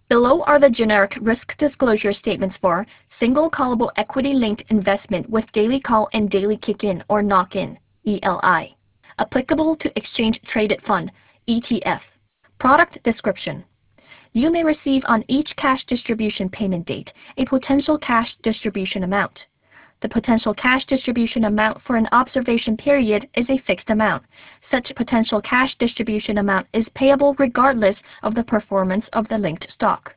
Below are the generic risk disclosure statements for single callable equity-linked investment with daily call and daily kick-in or knock-in, ELI. Applicable to exchange-traded fund, ETF. Product description. You may receive on each cash distribution payment date a potential cash distribution amount. The potential cash distribution amount for an observation period is a fixed amount. Such potential cash distribution amount is payable regardless of the performance of the linked stock.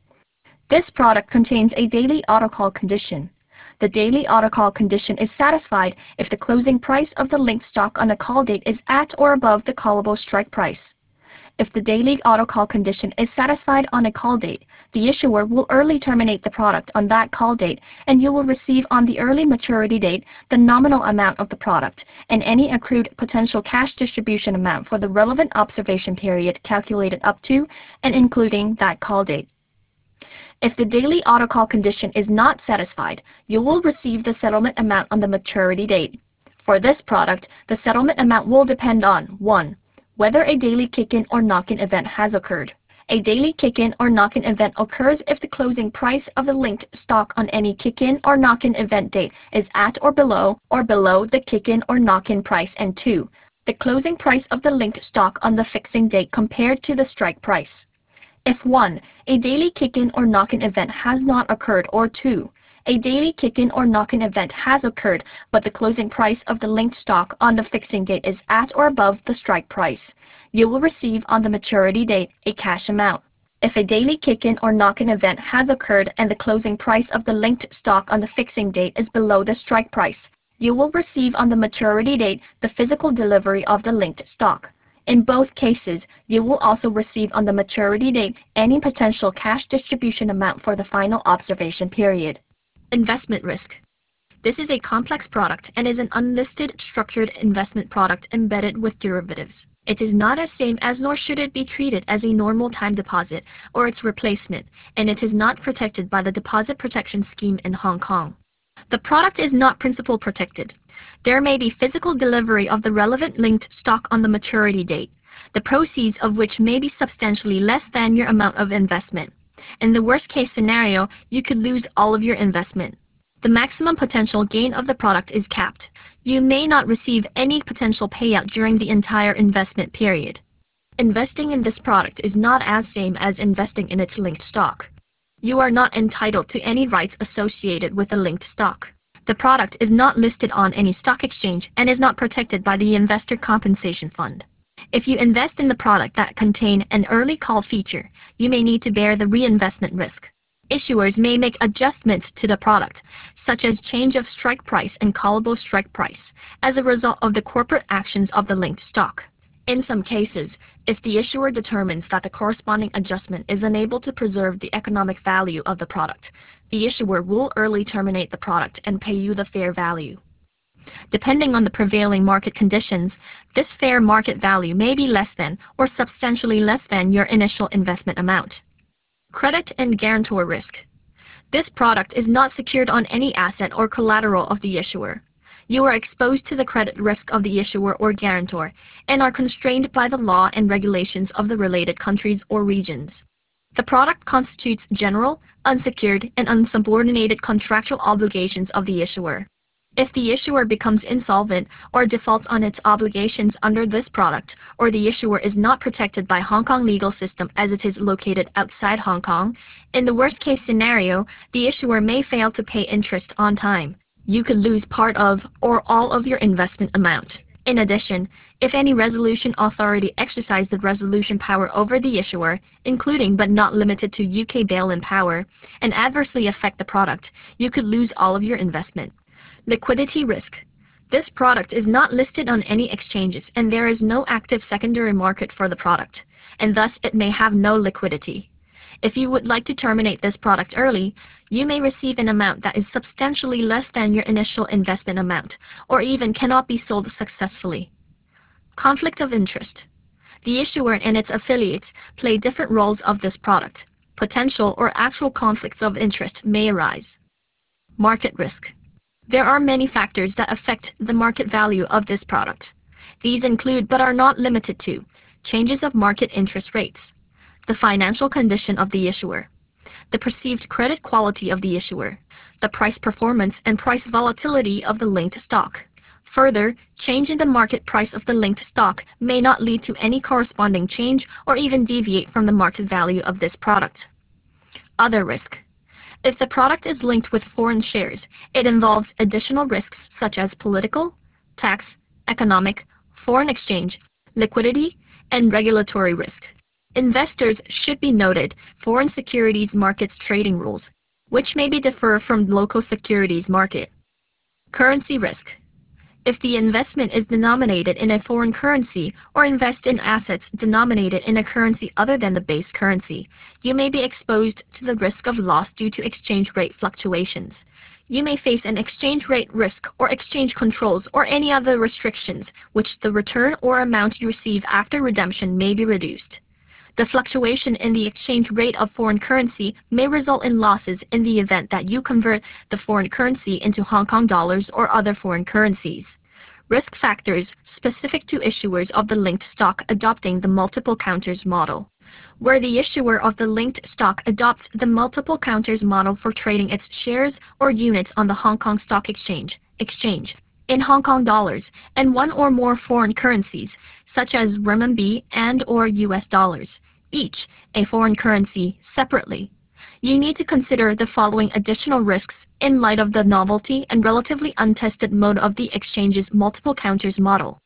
This product contains a daily autocall condition. The daily autocall condition is satisfied if the closing price of the linked stock on a call date is at or above the callable strike price. If the daily autocall condition is satisfied on a call date, the issuer will early terminate the product on that call date, and you will receive on the early maturity date the nominal amount of the product and any accrued potential cash distribution amount for the relevant observation period calculated up to and including that call date. If the daily autocall condition is not satisfied, you will receive the settlement amount on the maturity date. For this product, the settlement amount will depend on 1. Whether a daily kick-in or knock-in event has occurred. A daily kick-in or knock-in event occurs if the closing price of the linked stock on any kick-in or knock-in event date is at or below the kick-in or knock-in price, and 2. The closing price of the linked stock on the fixing date compared to the strike price. If 1. A daily kick-in or knock-in event has not occurred, or 2. A daily kick-in or knock-in event has occurred, but the closing price of the linked stock on the fixing date is at or above the strike price, you will receive on the maturity date a cash amount. If a daily kick-in or knock-in event has occurred and the closing price of the linked stock on the fixing date is below the strike price, you will receive on the maturity date the physical delivery of the linked stock. In both cases, you will also receive on the maturity date any potential cash distribution amount for the final observation period. Investment risk. This is a complex product and is an unlisted structured investment product embedded with derivatives. It is not as same as nor should it be treated as a normal time deposit or its replacement, and it is not protected by the Deposit Protection Scheme in Hong Kong. The product is not principal protected. There may be physical delivery of the relevant linked stock on the maturity date, the proceeds of which may be substantially less than your amount of investment. In the worst-case scenario, you could lose all of your investment. The maximum potential gain of the product is capped. You may not receive any potential payout during the entire investment period. Investing in this product is not as same as investing in its linked stock. You are not entitled to any rights associated with the linked stock. The product is not listed on any stock exchange and is not protected by the Investor Compensation Fund. If you invest in the product that contain an early call feature, you may need to bear the reinvestment risk. Issuers may make adjustments to the product, such as change of strike price and callable strike price, as a result of the corporate actions of the linked stock. In some cases, if the issuer determines that the corresponding adjustment is unable to preserve the economic value of the product, the issuer will early terminate the product and pay you the fair value. Depending on the prevailing market conditions, this fair market value may be less than or substantially less than your initial investment amount. Credit and guarantor risk. This product is not secured on any asset or collateral of the issuer. You are exposed to the credit risk of the issuer or guarantor and are constrained by the law and regulations of the related countries or regions. The product constitutes general, unsecured, and unsubordinated contractual obligations of the issuer. If the issuer becomes insolvent or defaults on its obligations under this product, or the issuer is not protected by Hong Kong legal system as it is located outside Hong Kong, in the worst-case scenario, the issuer may fail to pay interest on time. You could lose part of or all of your investment amount. In addition, if any resolution authority exercise the resolution power over the issuer, including but not limited to UK bail-in power, and adversely affect the product, you could lose all of your investment. Liquidity risk. This product is not listed on any exchanges and there is no active secondary market for the product, and thus it may have no liquidity. If you would like to terminate this product early, you may receive an amount that is substantially less than your initial investment amount, or even cannot be sold successfully. Conflict of interest. The issuer and its affiliates play different roles of this product. Potential or actual conflicts of interest may arise. Market risk. There are many factors that affect the market value of this product. These include but are not limited to changes of market interest rates, the financial condition of the issuer, the perceived credit quality of the issuer, the price performance and price volatility of the linked stock. Further, change in the market price of the linked stock may not lead to any corresponding change or even deviate from the market value of this product. Other risk. If the product is linked with foreign shares, it involves additional risks such as political, tax, economic, foreign exchange, liquidity, and regulatory risk. Investors should be noted foreign securities markets trading rules, which may be differ from local securities market. Currency risk. If the investment is denominated in a foreign currency or invest in assets denominated in a currency other than the base currency, you may be exposed to the risk of loss due to exchange rate fluctuations. You may face an exchange rate risk or exchange controls or any other restrictions, which the return or amount you receive after redemption may be reduced. The fluctuation in the exchange rate of foreign currency may result in losses in the event that you convert the foreign currency into Hong Kong dollars or other foreign currencies. Risk factors specific to issuers of the linked stock adopting the multiple counters model. Where the issuer of the linked stock adopts the multiple counters model for trading its shares or units on the Hong Kong Stock Exchange, in Hong Kong dollars and one or more foreign currencies, such as renminbi and/or US dollars, each a foreign currency separately. You need to consider the following additional risks in light of the novelty and relatively untested mode of the exchange's multiple counters model.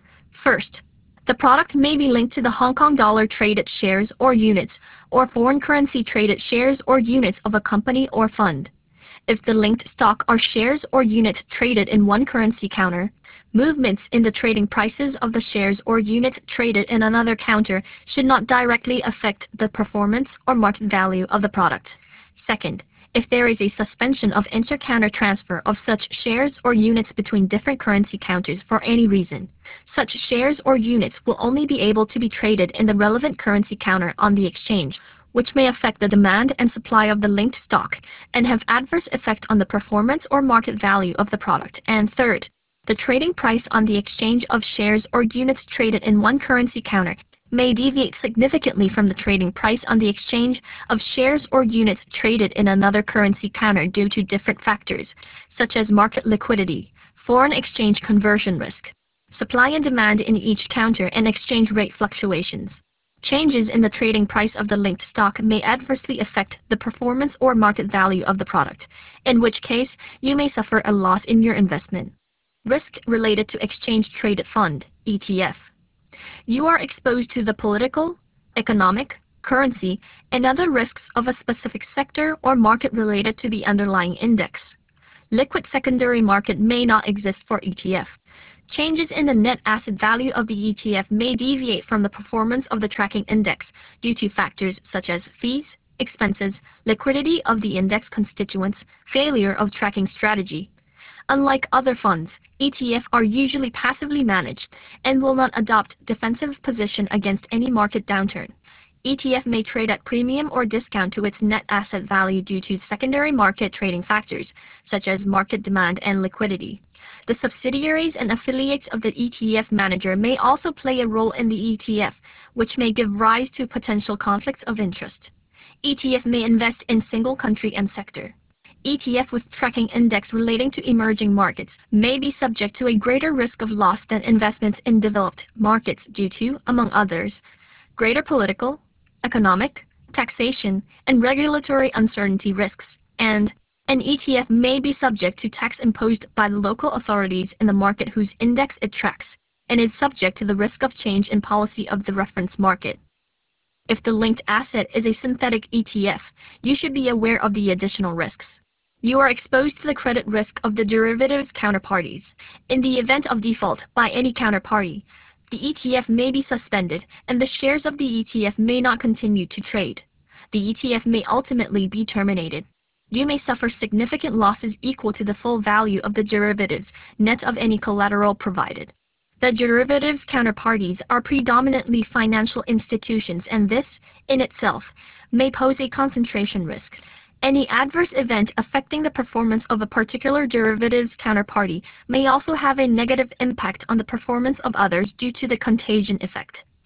First, the product may be linked to the Hong Kong dollar traded shares or units or foreign currency traded shares or units of a company or fund. If the linked stock are shares or units traded in one currency counter, movements in the trading prices of the shares or units traded in another counter should not directly affect the performance or market value of the product. Second, if there is a suspension of inter-counter transfer of such shares or units between different currency counters for any reason, such shares or units will only be able to be traded in the relevant currency counter on the exchange, which may affect the demand and supply of the linked stock and have adverse effect on the performance or market value of the product. And third, the trading price on the exchange of shares or units traded in one currency counter may deviate significantly from the trading price on the exchange of shares or units traded in another currency counter due to different factors, such as market liquidity, foreign exchange conversion risk, supply and demand in each counter, and exchange rate fluctuations. Changes in the trading price of the linked stock may adversely affect the performance or market value of the product, in which case you may suffer a loss in your investment. Risk related to exchange-traded fund, ETF. You are exposed to the political, economic, currency, and other risks of a specific sector or market related to the underlying index. Liquid secondary market may not exist for ETF. Changes in the net asset value of the ETF may deviate from the performance of the tracking index due to factors such as fees, expenses, liquidity of the index constituents, failure of tracking strategy. Unlike other funds, ETF are usually passively managed and will not adopt defensive position against any market downturn. ETF may trade at premium or discount to its net asset value due to secondary market trading factors, such as market demand and liquidity. The subsidiaries and affiliates of the ETF manager may also play a role in the ETF, which may give rise to potential conflicts of interest. ETF may invest in single country and sector. ETF with tracking index relating to emerging markets may be subject to a greater risk of loss than investments in developed markets due to, among others, greater political, economic, taxation, and regulatory uncertainty risks, and an ETF may be subject to tax imposed by the local authorities in the market whose index it tracks, and is subject to the risk of change in policy of the reference market. If the linked asset is a synthetic ETF, you should be aware of the additional risks. You are exposed to the credit risk of the derivatives counterparties. In the event of default by any counterparty, the ETF may be suspended and the shares of the ETF may not continue to trade. The ETF may ultimately be terminated. You may suffer significant losses equal to the full value of the derivatives, net of any collateral provided. The derivatives counterparties are predominantly financial institutions, and this, in itself, may pose a concentration risk. Any adverse event affecting the performance of a particular derivatives counterparty may also have a negative impact on the performance of others due to the contagion effect.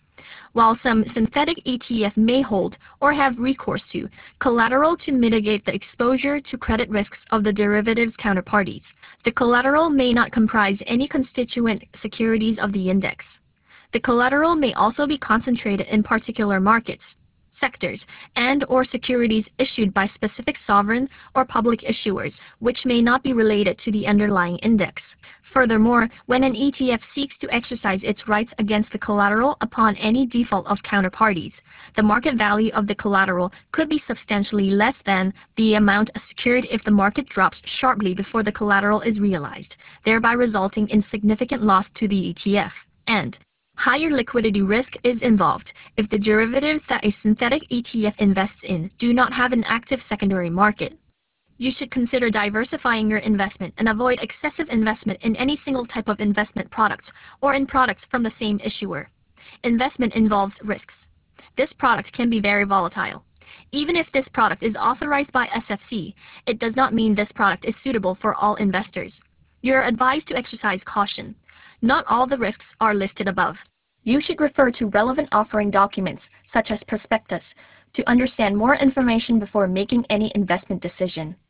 while some synthetic ETF may hold or have recourse to collateral to mitigate the exposure to credit risks of the derivatives counterparties. The collateral may not comprise any constituent securities of the index. The collateral may also be concentrated in particular markets, sectors, and/or securities issued by specific sovereign or public issuers, which may not be related to the underlying index. Furthermore, when an ETF seeks to exercise its rights against the collateral upon any default of counterparties, the market value of the collateral could be substantially less than the amount secured if the market drops sharply before the collateral is realized, thereby resulting in significant loss to the ETF. And higher liquidity risk is involved if the derivatives that a synthetic ETF invests in do not have an active secondary market. You should consider diversifying your investment and avoid excessive investment in any single type of investment product or in products from the same issuer. Investment involves risks. This product can be very volatile. Even if this product is authorized by SFC, it does not mean this product is suitable for all investors. You are advised to exercise caution. Not all the risks are listed above. You should refer to relevant offering documents, such as prospectus, to understand more information before making any investment decision.